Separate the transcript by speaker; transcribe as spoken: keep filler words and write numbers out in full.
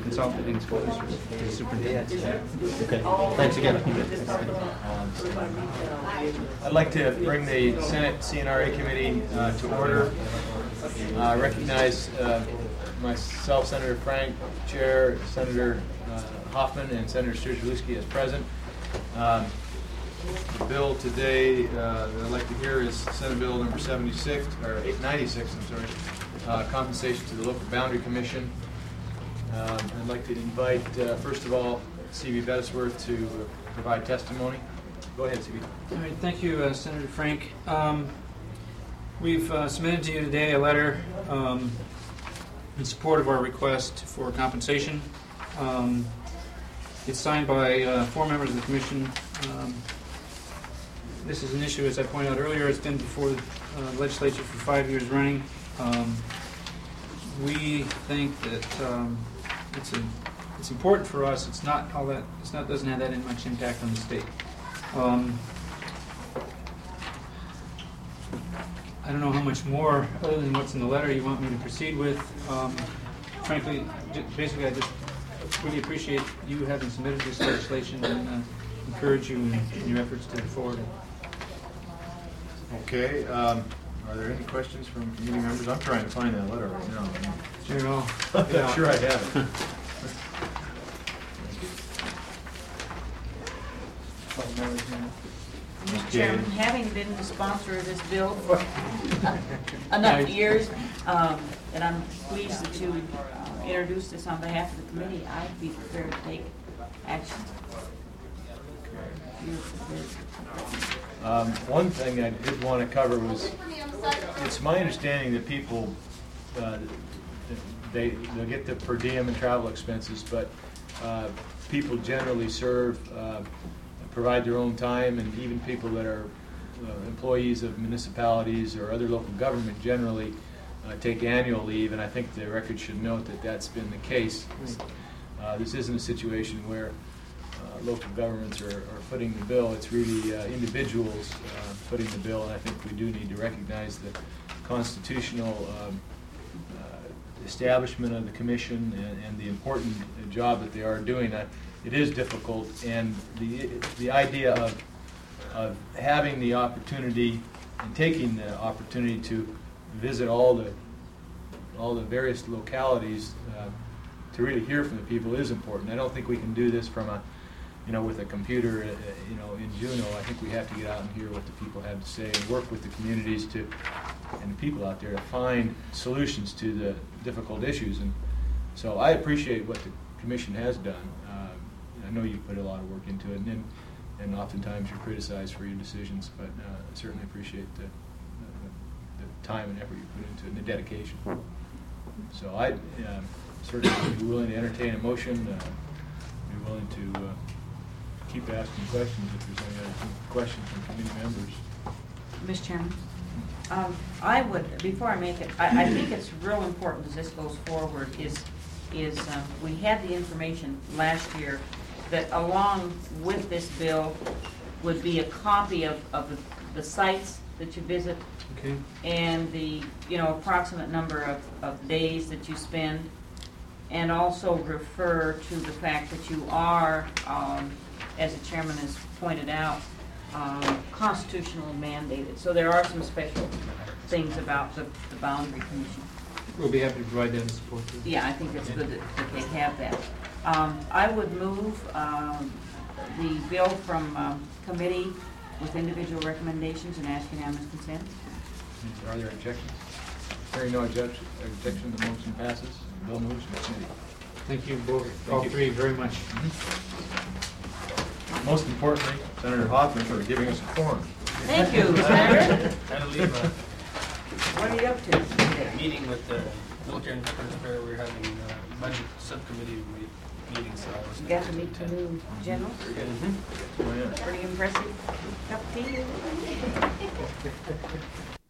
Speaker 1: consolidating school districts to the superintendent.
Speaker 2: Okay, thanks again.
Speaker 3: I'd like to bring the Senate C N R A Committee uh, to order. Uh, recognize uh, myself, Senator Frank, Chair, Senator uh, Hoffman, and Senator Strzelecki as present. Um, the bill today uh, that I'd like to hear is Senate Bill number seventy-six, or ninety-six, I'm sorry, uh, compensation to the Local Boundary Commission. Um, I'd like to invite, uh, first of all, C B Bettisworth to uh, provide testimony. Go ahead, C B.
Speaker 1: All right, thank you, uh, Senator Frank. Um, we've uh, submitted to you today a letter um, in support of our request for compensation. Um, it's signed by uh, four members of the Commission. Um, this is an issue, as I pointed out earlier, it's been before the uh, legislature for five years running. Um, we think that um, it's a, it's important for us. It's not all that. It's not doesn't have that much impact on the state. Um, I don't know how much more, other than what's in the letter, you want me to proceed with. Um, frankly, j- basically, I just really appreciate you having submitted this legislation and uh, encourage you in, in your efforts to move forward.
Speaker 3: Okay. Um, are there any questions from committee members? I'm trying to find that letter right now.
Speaker 1: Sure, no.
Speaker 3: I'm not sure I have it.
Speaker 4: Mister Chairman, having been the sponsor of this bill for enough years, um, and I'm pleased that you uh, introduced this on behalf of the committee, I'd be prepared to take action.
Speaker 3: Um, one thing I did want to cover was, it's my understanding that people, uh, they, they'll get the per diem and travel expenses, but uh, people generally serve, uh, provide their own time, and even people that are uh, employees of municipalities or other local government generally uh, take annual leave, and I think the record should note that that's been the case. Uh, this isn't a situation where uh, local governments are, are footing the bill. It's really uh, individuals uh, footing the bill, and I think we do need to recognize the constitutional um, uh, establishment of the commission and, and the important job that they are doing. I, It is difficult, and the the idea of of having the opportunity and taking the opportunity to visit all the all the various localities uh, to really hear from the people is important. I don't think we can do this from a you know with a computer uh, you know in Juneau. I think we have to get out and hear what the people have to say and work with the communities to and the people out there to find solutions to the difficult issues. And so I appreciate what the commission has done. I know you put a lot of work into it, and then, and oftentimes you're criticized for your decisions, but uh, I certainly appreciate the, the, the time and effort you put into it and the dedication. So I um, certainly would be willing to entertain a motion, uh, be willing to uh, keep asking questions if there's any other questions from committee members.
Speaker 4: Mister Chairman, um, I would, before I make it, I, I think it's real important as this goes forward is, is um, we had the information last year that along with this bill would be a copy of, of the, the sites that you visit,
Speaker 1: okay,
Speaker 4: and the you know approximate number of, of days that you spend, and also refer to the fact that you are, um, as the chairman has pointed out, um, constitutionally mandated. So there are some special things about the, the Boundary Commission.
Speaker 1: we'll be happy to provide that in support.
Speaker 4: Yeah, I think it's good that, that they have that. Um, I would move um, the bill from um, committee with individual recommendations and ask unanimous consent.
Speaker 3: Are there objections? Hearing no objection, objection, the motion passes. The bill moves to committee.
Speaker 1: Thank you both,
Speaker 3: Thank
Speaker 1: all
Speaker 3: you.
Speaker 1: three, very much.
Speaker 3: Mm-hmm. Most importantly, Senator Hoffman for giving us a forum.
Speaker 4: Thank you, Senator.
Speaker 5: I believe uh,
Speaker 4: What are you up to today?
Speaker 5: meeting with the military and defense fair, we're having uh budget subcommittee me- meetings. So I was
Speaker 4: You got to meet the new general.
Speaker 5: Mm-hmm.
Speaker 3: Oh, yeah.
Speaker 4: Pretty impressive. Cup of tea.